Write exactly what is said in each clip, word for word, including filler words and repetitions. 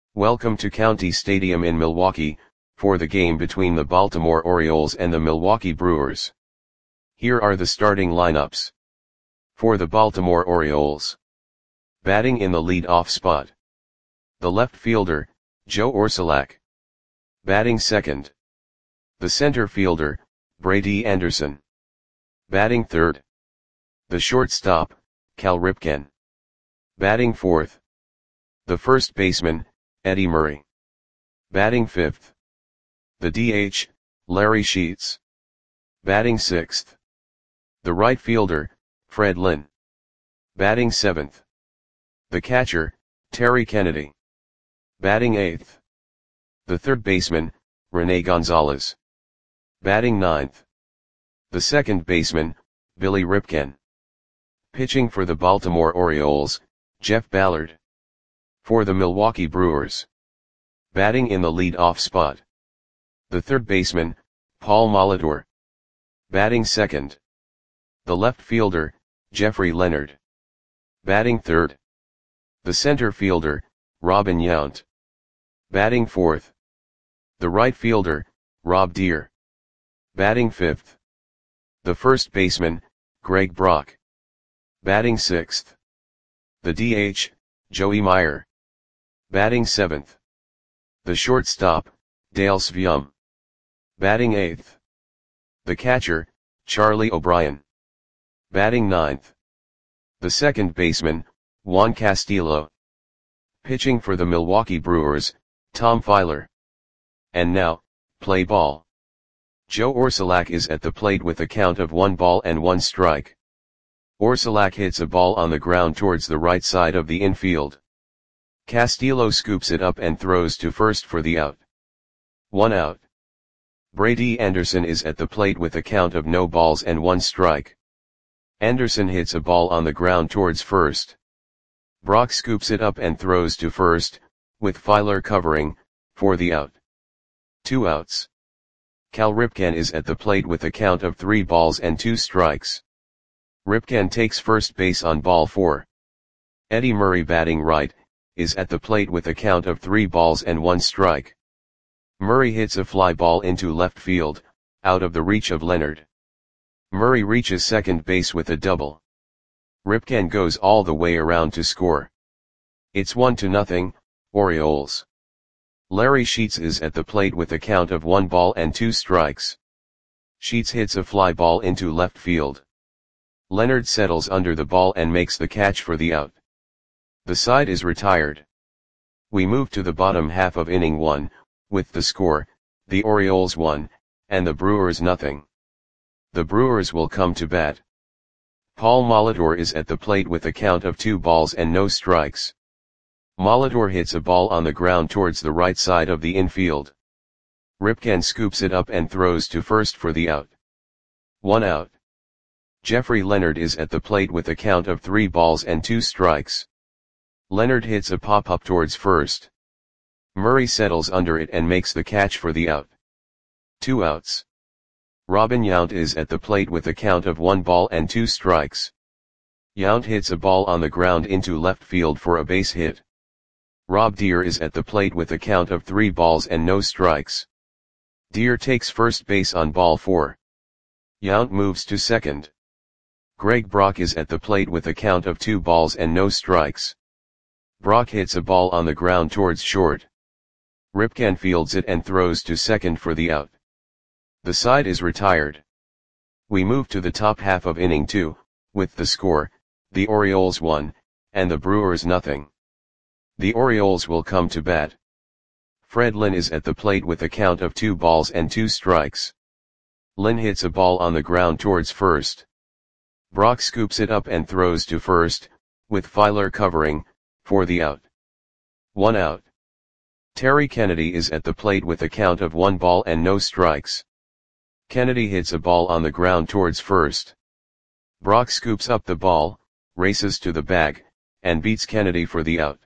Welcome to County Stadium in Milwaukee, for the game between the Baltimore Orioles and the Milwaukee Brewers. Here are the starting lineups. For the Baltimore Orioles. Batting in the lead-off spot. The left fielder, Joe Orsulak. Batting second. The center fielder, Brady Anderson. Batting third. The shortstop, Cal Ripken. Batting fourth. The first baseman, Eddie Murray. Batting fifth. The D H, Larry Sheets. Batting sixth. The right fielder, Fred Lynn. Batting seventh. The catcher, Terry Kennedy. Batting eighth. The third baseman, Rene Gonzalez. Batting ninth. The second baseman, Billy Ripken. Pitching for the Baltimore Orioles, Jeff Ballard. For the Milwaukee Brewers. Batting in the lead-off spot. The third baseman, Paul Molitor. Batting second. The left fielder, Jeffrey Leonard. Batting third. The center fielder, Robin Yount. Batting fourth. The right fielder, Rob Deere. Batting fifth. The first baseman, Greg Brock. Batting sixth. The D H, Joey Meyer. Batting seventh. The shortstop, Dale Sveum. Batting eighth. The catcher, Charlie O'Brien. Batting ninth. The second baseman, Juan Castillo. Pitching for the Milwaukee Brewers, Tom Filer. And now, play ball. Joe Orsulak is at the plate with a count of one ball and one strike. Orsulak hits a ball on the ground towards the right side of the infield. Castillo scoops it up and throws to first for the out. One out. Brady Anderson is at the plate with a count of no balls and one strike. Anderson hits a ball on the ground towards first. Brock scoops it up and throws to first, with Filer covering, for the out. Two outs. Cal Ripken is at the plate with a count of three balls and two strikes. Ripken takes first base on ball four. Eddie Murray, batting right, is at the plate with a count of three balls and one strike. Murray hits a fly ball into left field, out of the reach of Leonard. Murray reaches second base with a double. Ripken goes all the way around to score. It's one to nothing, Orioles. Larry Sheets is at the plate with a count of one ball and two strikes. Sheets hits a fly ball into left field. Leonard settles under the ball and makes the catch for the out. The side is retired. We move to the bottom half of inning one, with the score, the Orioles one, and the Brewers nothing. The Brewers will come to bat. Paul Molitor is at the plate with a count of two balls and no strikes. Molitor hits a ball on the ground towards the right side of the infield. Ripken scoops it up and throws to first for the out. One out. Jeffrey Leonard is at the plate with a count of three balls and two strikes. Leonard hits a pop-up towards first. Murray settles under it and makes the catch for the out. Two outs. Robin Yount is at the plate with a count of one ball and two strikes. Yount hits a ball on the ground into left field for a base hit. Rob Deere is at the plate with a count of three balls and no strikes. Deere takes first base on ball four. Yount moves to second. Greg Brock is at the plate with a count of two balls and no strikes. Brock hits a ball on the ground towards short. Ripken fields it and throws to second for the out. The side is retired. We move to the top half of inning two, with the score, the Orioles one, and the Brewers nothing. The Orioles will come to bat. Fred Lynn is at the plate with a count of two balls and two strikes. Lynn hits a ball on the ground towards first. Brock scoops it up and throws to first, with Filer covering, for the out. One out. Terry Kennedy is at the plate with a count of one ball and no strikes. Kennedy hits a ball on the ground towards first. Brock scoops up the ball, races to the bag, and beats Kennedy for the out.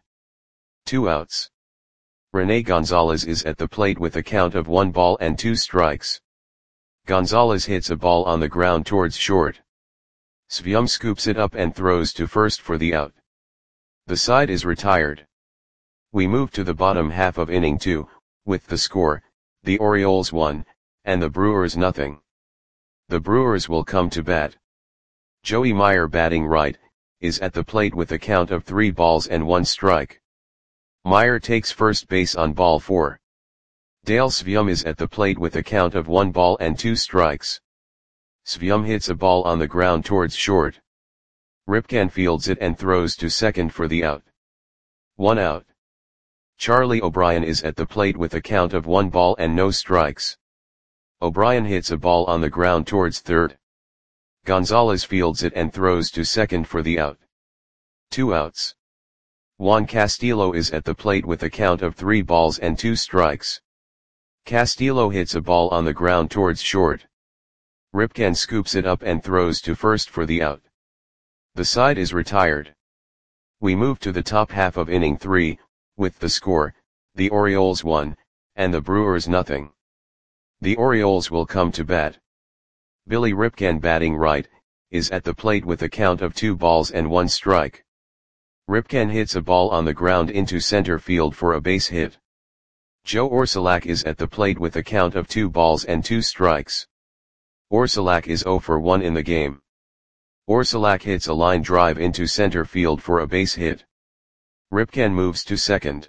Two outs. Rene Gonzalez is at the plate with a count of one ball and two strikes. Gonzalez hits a ball on the ground towards short. Sveum scoops it up and throws to first for the out. The side is retired. We move to the bottom half of inning two, with the score, the Orioles one, and the Brewers nothing. The Brewers will come to bat. Joey Meyer, batting right, is at the plate with a count of three balls and one strike. Meyer takes first base on ball four. Dale Sveum is at the plate with a count of one ball and two strikes. Sveum hits a ball on the ground towards short. Ripken fields it and throws to second for the out. One out. Charlie O'Brien is at the plate with a count of one ball and no strikes. O'Brien hits a ball on the ground towards third. Gonzalez fields it and throws to second for the out. Two outs. Juan Castillo is at the plate with a count of three balls and two strikes. Castillo hits a ball on the ground towards short. Ripken scoops it up and throws to first for the out. The side is retired. We move to the top half of inning three, with the score, the Orioles one, and the Brewers nothing. The Orioles will come to bat. Billy Ripken, batting right, is at the plate with a count of two balls and one strike. Ripken hits a ball on the ground into center field for a base hit. Joe Orsulak is at the plate with a count of two balls and two strikes. Orsulak is zero for one in the game. Orsulak hits a line drive into center field for a base hit. Ripken moves to second.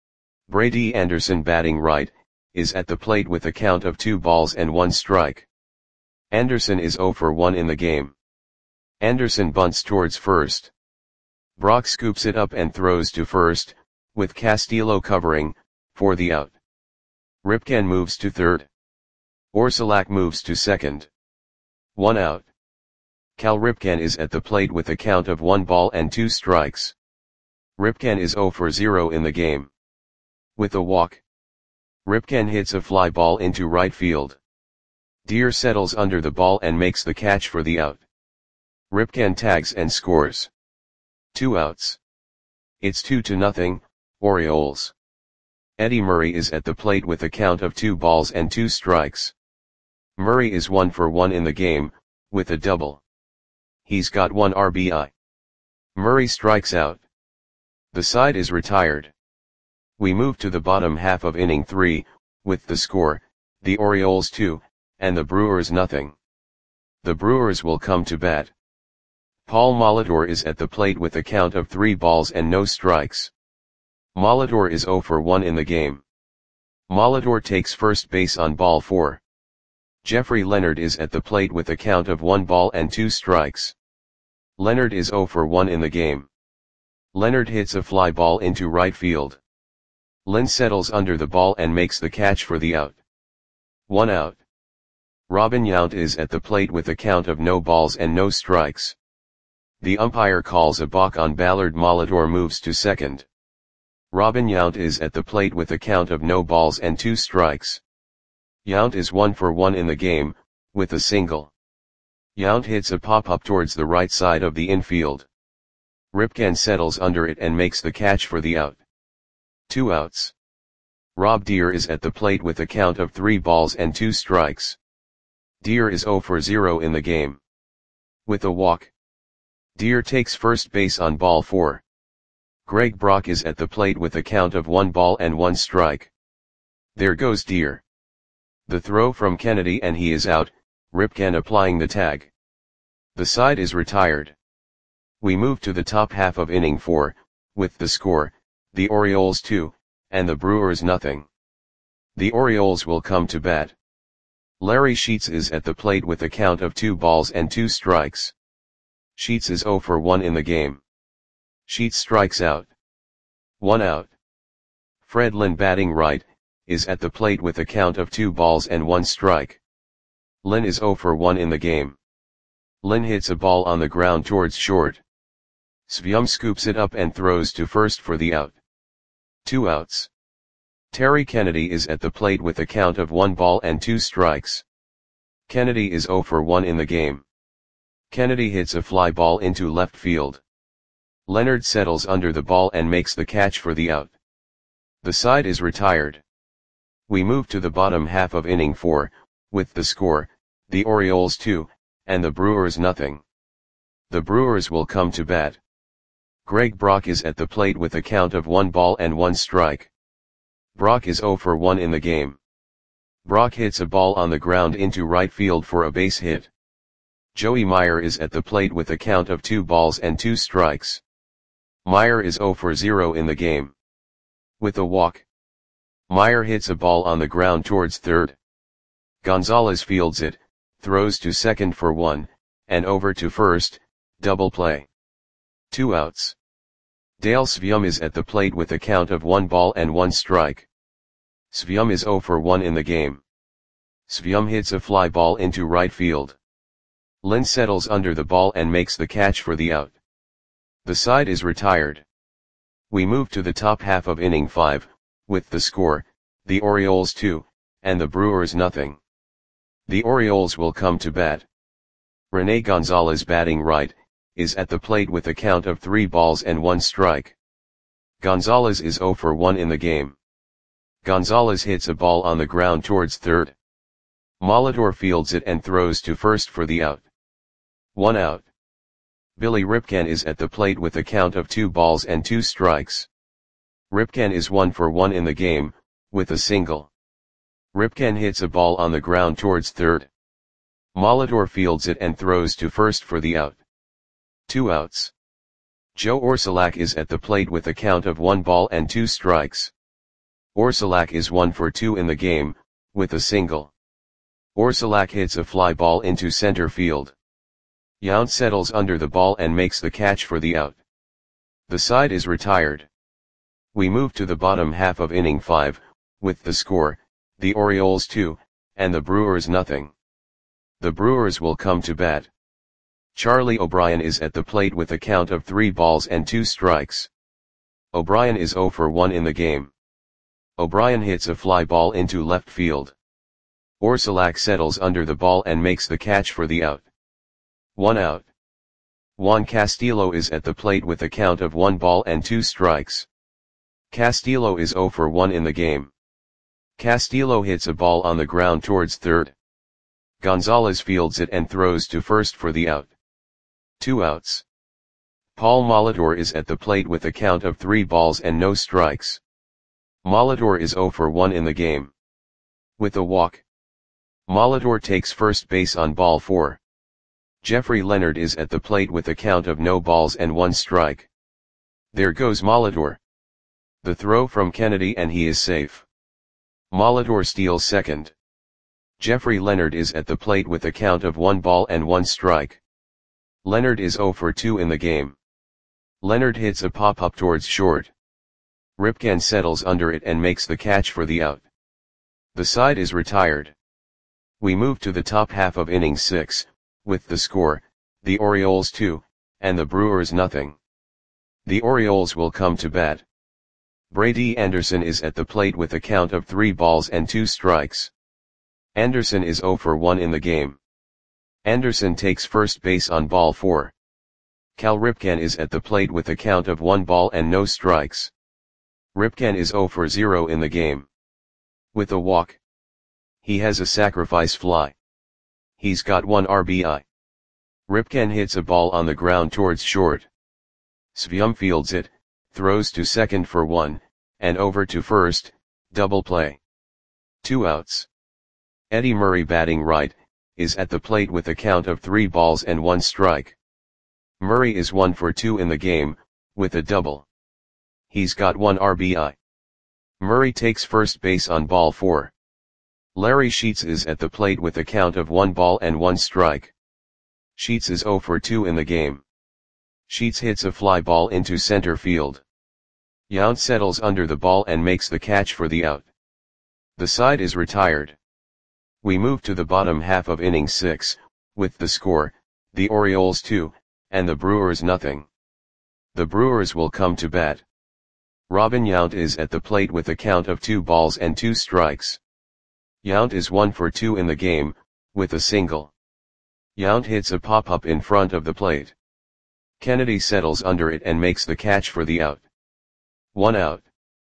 Brady Anderson, batting right, is at the plate with a count of two balls and one strike. Anderson is zero for one in the game. Anderson bunts towards first. Brock scoops it up and throws to first, with Castillo covering, for the out. Ripken moves to third. Orsulak moves to second. One out. Cal Ripken is at the plate with a count of one ball and two strikes. Ripken is zero for zero in the game. With a walk, Ripken hits a fly ball into right field. Deer settles under the ball and makes the catch for the out. Ripken tags and scores. Two outs. It's two to nothing, Orioles. Eddie Murray is at the plate with a count of two balls and two strikes. Murray is one for one in the game, with a double. He's got one R B I. Murray strikes out. The side is retired. We move to the bottom half of inning three, with the score, the Orioles two, and the Brewers nothing. The Brewers will come to bat. Paul Molitor is at the plate with a count of three balls and no strikes. Molitor is zero for one in the game. Molitor takes first base on ball four. Jeffrey Leonard is at the plate with a count of one ball and two strikes. Leonard is zero for one in the game. Leonard hits a fly ball into right field. Lynn settles under the ball and makes the catch for the out. One out. Robin Yount is at the plate with a count of no balls and no strikes. The umpire calls a balk on Ballard. Molitor moves to second. Robin Yount is at the plate with a count of no balls and two strikes. Yount is one for one in the game, with a single. Yount hits a pop-up towards the right side of the infield. Ripken settles under it and makes the catch for the out. Two outs. Rob Deere is at the plate with a count of three balls and two strikes. Deere is zero for zero in the game. With a walk, Deere takes first base on ball four. Greg Brock is at the plate with a count of one ball and one strike. There goes Deere. The throw from Kennedy and he is out, Ripken applying the tag. The side is retired. We move to the top half of inning four, with the score, the Orioles two, and the Brewers nothing. The Orioles will come to bat. Larry Sheets is at the plate with a count of two balls and two strikes. Sheets is zero for one in the game. Sheets strikes out. One out. Fred Lynn, batting right, is at the plate with a count of two balls and one strike. Lynn is zero for one in the game. Lynn hits a ball on the ground towards short. Sveum scoops it up and throws to first for the out. Two outs. Terry Kennedy is at the plate with a count of one ball and two strikes. Kennedy is zero for one in the game. Kennedy hits a fly ball into left field. Leonard settles under the ball and makes the catch for the out. The side is retired. We move to the bottom half of inning four, with the score, the Orioles two, and the Brewers nothing. The Brewers will come to bat. Greg Brock is at the plate with a count of one ball and one strike. Brock is zero for one in the game. Brock hits a ball on the ground into right field for a base hit. Joey Meyer is at the plate with a count of two balls and two strikes. Meyer is zero for zero in the game. With a walk, Meyer hits a ball on the ground towards third. Gonzalez fields it, throws to second for one, and over to first, double play. Two outs. Dale Svium is at the plate with a count of one ball and one strike. Svium is zero for one in the game. Svium hits a fly ball into right field. Lynn settles under the ball and makes the catch for the out. The side is retired. We move to the top half of inning five, with the score, the Orioles two, and the Brewers nothing. The Orioles will come to bat. Rene Gonzalez, batting right, is at the plate with a count of three balls and one strike. Gonzalez is zero for one in the game. Gonzalez hits a ball on the ground towards third. Molitor fields it and throws to first for the out. One out. Billy Ripken is at the plate with a count of two balls and two strikes. Ripken is one for one in the game, with a single. Ripken hits a ball on the ground towards third. Molitor fields it and throws to first for the out. Two outs. Joe Orsulak is at the plate with a count of one ball and two strikes. Orsulak is one for two in the game, with a single. Orsulak hits a fly ball into center field. Yount settles under the ball and makes the catch for the out. The side is retired. We move to the bottom half of inning five, with the score, the Orioles two, and the Brewers nothing. The Brewers will come to bat. Charlie O'Brien is at the plate with a count of three balls and two strikes. O'Brien is zero for one in the game. O'Brien hits a fly ball into left field. Orsulak settles under the ball and makes the catch for the out. One out. Juan Castillo is at the plate with a count of one ball and two strikes. Castillo is zero for one in the game. Castillo hits a ball on the ground towards third. Gonzalez fields it and throws to first for the out. Two outs. Paul Molitor is at the plate with a count of three balls and no strikes. Molitor is zero for one in the game. With a walk, Molitor takes first base on ball four. Jeffrey Leonard is at the plate with a count of no balls and one strike. There goes Molitor. The throw from Kennedy and he is safe. Molitor steals second. Jeffrey Leonard is at the plate with a count of one ball and one strike. Leonard is zero for two in the game. Leonard hits a pop-up towards short. Ripken settles under it and makes the catch for the out. The side is retired. We move to the top half of inning six, with the score, the Orioles two, and the Brewers nothing. The Orioles will come to bat. Brady Anderson is at the plate with a count of three balls and two strikes. Anderson is zero for one in the game. Anderson takes first base on ball four. Cal Ripken is at the plate with a count of one ball and no strikes. Ripken is zero for zero in the game. With a walk, he has a sacrifice fly. He's got one R B I. Ripken hits a ball on the ground towards short. Svium fields it, throws to second for one, and over to first, double play. Two outs. Eddie Murray, batting right, is at the plate with a count of three balls and one strike. Murray is one for two in the game, with a double. He's got one R B I. Murray takes first base on ball four. Larry Sheets is at the plate with a count of one ball and one strike. Sheets is zero for two in the game. Sheets hits a fly ball into center field. Yount settles under the ball and makes the catch for the out. The side is retired. We move to the bottom half of inning six, with the score, the Orioles two, and the Brewers nothing. The Brewers will come to bat. Robin Yount is at the plate with a count of two balls and two strikes. Yount is one for two in the game, with a single. Yount hits a pop-up in front of the plate. Kennedy settles under it and makes the catch for the out. One out.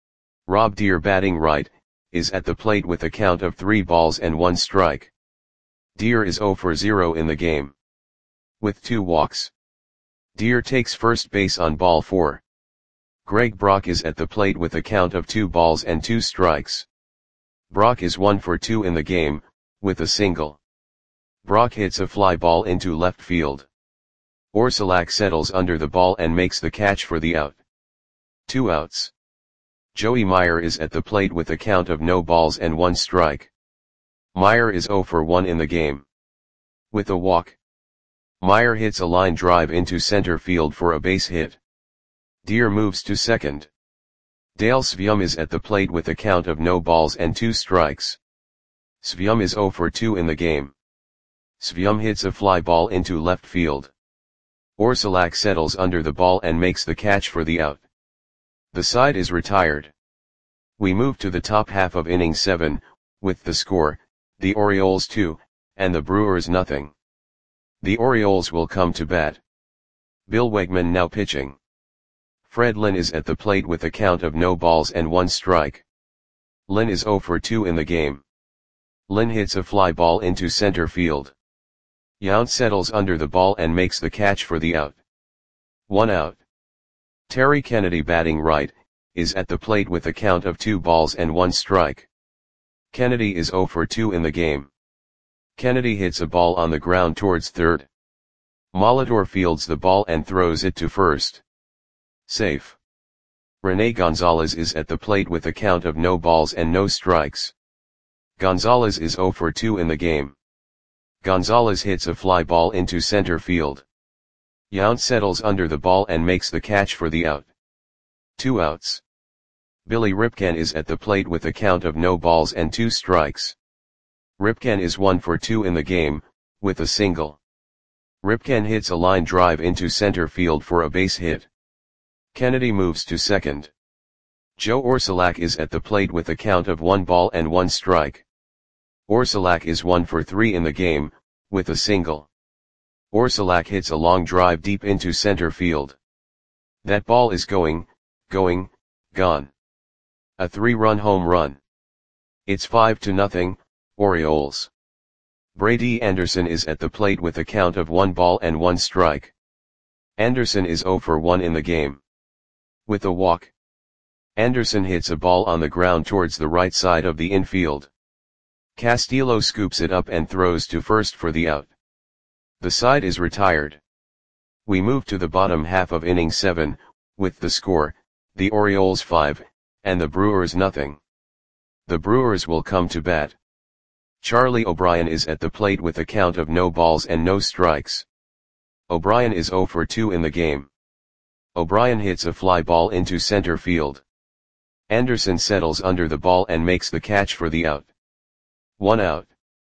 Rob Deere, batting right, is at the plate with a count of three balls and one strike. Deere is zero for zero in the game. With two walks, Deer takes first base on ball four. Greg Brock is at the plate with a count of two balls and two strikes. Brock is one for two in the game, with a single. Brock hits a fly ball into left field. Orsulak settles under the ball and makes the catch for the out. Two outs. Joey Meyer is at the plate with a count of no balls and one strike. Meyer is zero for one in the game. With a walk. Meyer hits a line drive into center field for a base hit. Deer moves to second. Dale Svium is at the plate with a count of no balls and two strikes. Svium is zero for two in the game. Svium hits a fly ball into left field. Orsulak settles under the ball and makes the catch for the out. The side is retired. We move to the top half of inning seven, with the score, the Orioles two, and the Brewers nothing. The Orioles will come to bat. Bill Wegman now pitching. Fred Lynn is at the plate with a count of no balls and one strike. Lynn is zero for two in the game. Lynn hits a fly ball into center field. Yount settles under the ball and makes the catch for the out. One out. Terry Kennedy batting right, is at the plate with a count of two balls and one strike. Kennedy is zero for two in the game. Kennedy hits a ball on the ground towards third. Molitor fields the ball and throws it to first. Safe. Rene Gonzalez is at the plate with a count of no balls and no strikes. Gonzalez is zero for two in the game. Gonzalez hits a fly ball into center field. Yount settles under the ball and makes the catch for the out. Two outs. Billy Ripken is at the plate with a count of no balls and two strikes. Ripken is one for two in the game, with a single. Ripken hits a line drive into center field for a base hit. Kennedy moves to second. Joe Orsulak is at the plate with a count of one ball and one strike. Orsulak is one for three in the game, with a single. Orsulak hits a long drive deep into center field. That ball is going, going, gone. A three-run home run. It's five to nothing, Orioles. Brady Anderson is at the plate with a count of one ball and one strike. Anderson is zero for one in the game. With a walk. Anderson hits a ball on the ground towards the right side of the infield. Castillo scoops it up and throws to first for the out. The side is retired. We move to the bottom half of inning seven, with the score, the Orioles five, and the Brewers nothing. The Brewers will come to bat. Charlie O'Brien is at the plate with a count of no balls and no strikes. O'Brien is zero for two in the game. O'Brien hits a fly ball into center field. Anderson settles under the ball and makes the catch for the out. One out.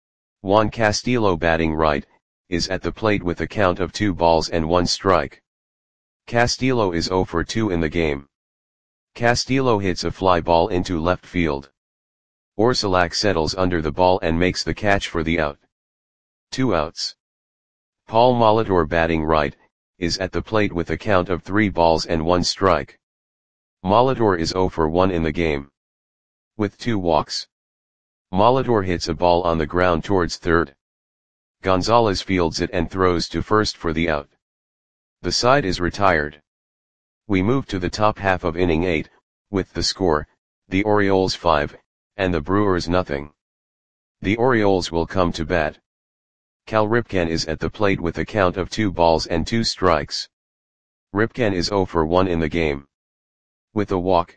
Juan Castillo batting right, is at the plate with a count of two balls and one strike. Castillo is zero for two in the game. Castillo hits a fly ball into left field. Orsulak settles under the ball and makes the catch for the out. Two outs. Paul Molitor batting right, is at the plate with a count of three balls and one strike. Molitor is zero for one in the game. With two walks. Molitor hits a ball on the ground towards third. Gonzalez fields it and throws to first for the out. The side is retired. We move to the top half of inning eight, with the score, the Orioles five, and the Brewers nothing. The Orioles will come to bat. Cal Ripken is at the plate with a count of two balls and two strikes. Ripken is zero for one in the game. With a walk.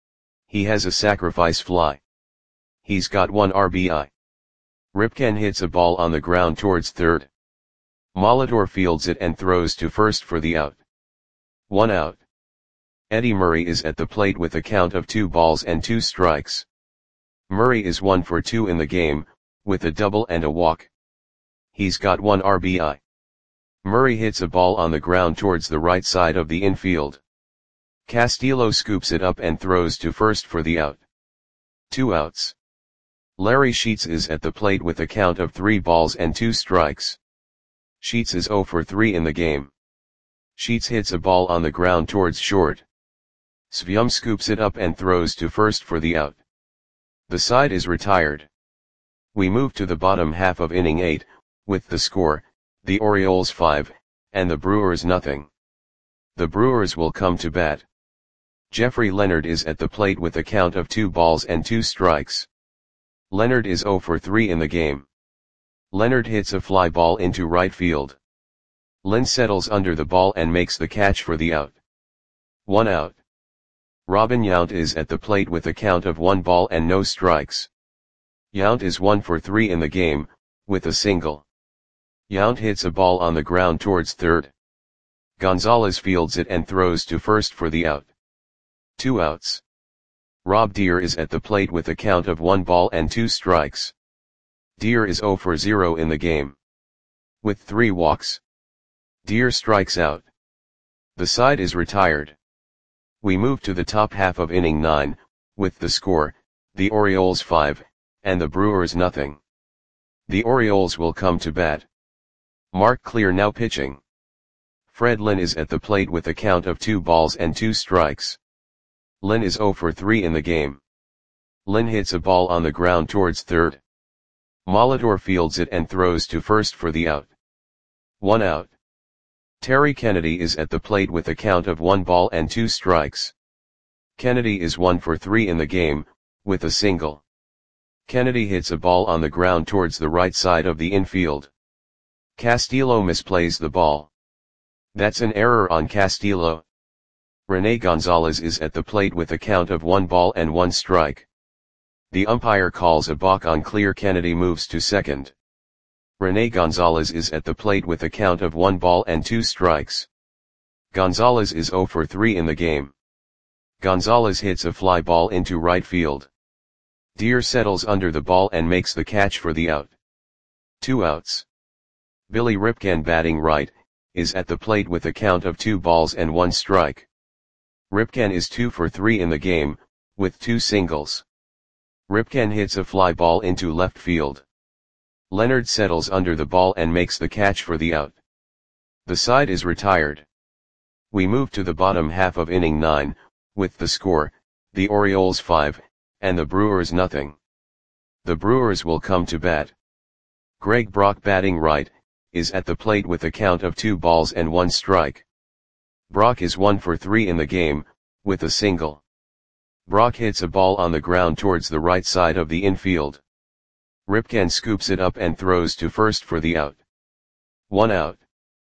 He has a sacrifice fly. He's got one R B I. Ripken hits a ball on the ground towards third. Molitor fields it and throws to first for the out. One out. Eddie Murray is at the plate with a count of two balls and two strikes. Murray is one for two in the game, with a double and a walk. He's got one R B I. Murray hits a ball on the ground towards the right side of the infield. Castillo scoops it up and throws to first for the out. Two outs. Larry Sheets is at the plate with a count of three balls and two strikes. Sheets is zero for three in the game. Sheets hits a ball on the ground towards short. Svium scoops it up and throws to first for the out. The side is retired. We move to the bottom half of inning eight, with the score, the Orioles five, and the Brewers nothing. The Brewers will come to bat. Jeffrey Leonard is at the plate with a count of two balls and two strikes. Leonard is zero for three in the game. Leonard hits a fly ball into right field. Lynn settles under the ball and makes the catch for the out. One out. Robin Yount is at the plate with a count of one ball and no strikes. Yount is one for three in the game, with a single. Yount hits a ball on the ground towards third. Gonzalez fields it and throws to first for the out. Two outs. Rob Deer is at the plate with a count of one ball and two strikes. Deer is zero for zero in the game. With three walks, Deer strikes out. The side is retired. We move to the top half of inning nine, with the score, the Orioles five, and the Brewers nothing. The Orioles will come to bat. Mark Clear now pitching. Fred Lynn is at the plate with a count of two balls and two strikes. Lynn is zero for three in the game. Lynn hits a ball on the ground towards third. Molitor fields it and throws to first for the out. One out. Terry Kennedy is at the plate with a count of one ball and two strikes. Kennedy is one for three in the game, with a single. Kennedy hits a ball on the ground towards the right side of the infield. Castillo misplays the ball. That's an error on Castillo. Rene Gonzalez is at the plate with a count of one ball and one strike. The umpire calls a balk on Clear. Kennedy moves to second. Rene Gonzalez is at the plate with a count of one ball and two strikes. Gonzalez is zero for three in the game. Gonzalez hits a fly ball into right field. Deer settles under the ball and makes the catch for the out. Two outs. Billy Ripken, batting right, is at the plate with a count of two balls and one strike. Ripken is two for three in the game, with two singles. Ripken hits a fly ball into left field. Leonard settles under the ball and makes the catch for the out. The side is retired. We move to the bottom half of inning nine, with the score, the Orioles five, and the Brewers nothing. The Brewers will come to bat. Greg Brock, batting right, is at the plate with a count of two balls and one strike. Brock is one for three in the game, with a single. Brock hits a ball on the ground towards the right side of the infield. Ripken scoops it up and throws to first for the out. One out.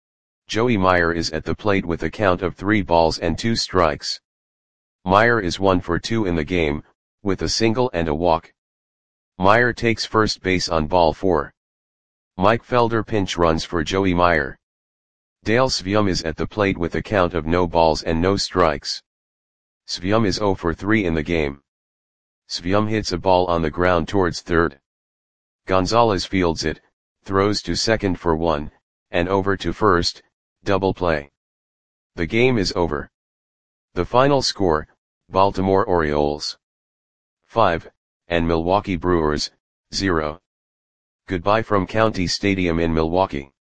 Joey Meyer is at the plate with a count of three balls and two strikes. Meyer is one for two in the game, with a single and a walk. Meyer takes first base on ball four. Mike Felder pinch runs for Joey Meyer. Dale Svium is at the plate with a count of no balls and no strikes. Svium is zero for three in the game. Svium hits a ball on the ground towards third. Gonzalez fields it, throws to second for one, and over to first, double play. The game is over. The final score, Baltimore Orioles five, and Milwaukee Brewers zero. Goodbye from County Stadium in Milwaukee.